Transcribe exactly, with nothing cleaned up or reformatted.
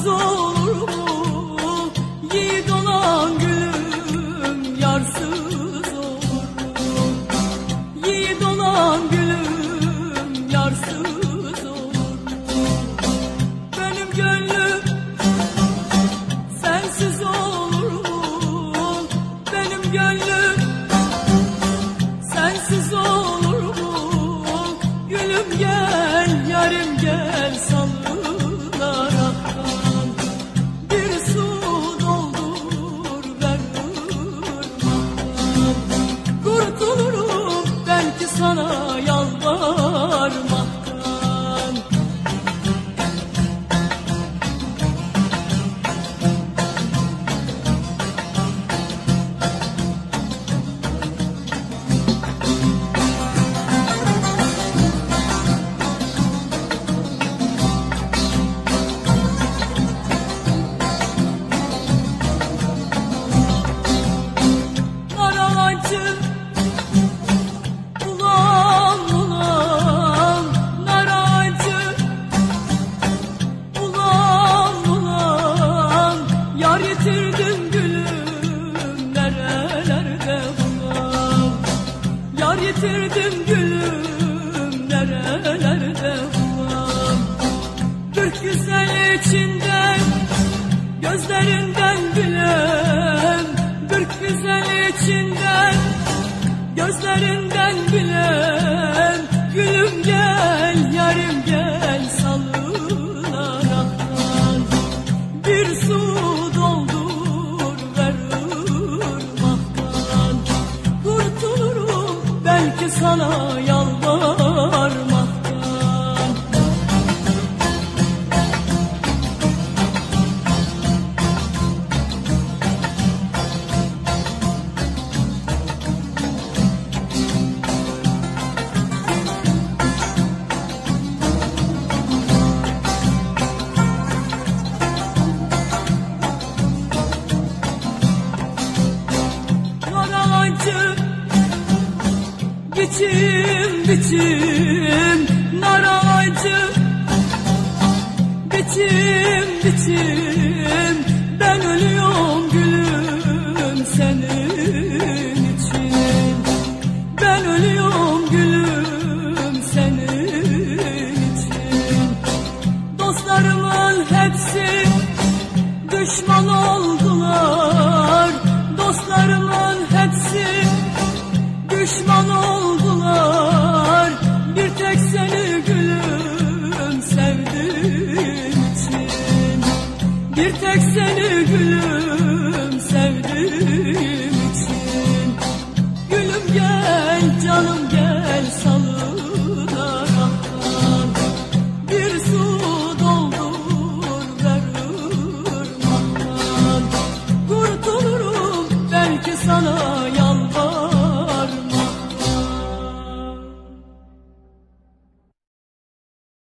Sensiz olur mu? Yiğit olan gülüm yarsız olur mu? Yiğit olan gülüm yarsız olur mu? Benim gönlüm sensiz olur mu? Benim gönlüm sensiz olur mu? Gülüm gel, yarim gel, sallılar aktan. Bir su doldur ver ırmaktan. Kurtulurum belki sana yalvarmaktan. Ulan ulan nar ağacı, ulan ulan yar yitirdim gülüm nerelerde ulan. Yar yitirdim gülüm nerelerde ulan. Kırk güzel içinden gözlerinden bilen, kırk güzel içinden gözlerinden bilen. Gülüm gel, yarim gel, sallılar aktan. Bir su doldur ver ırmaktan. Kurtulurum belki sana yalvarmaktan. Biçim biçim nar ağacı, biçim biçim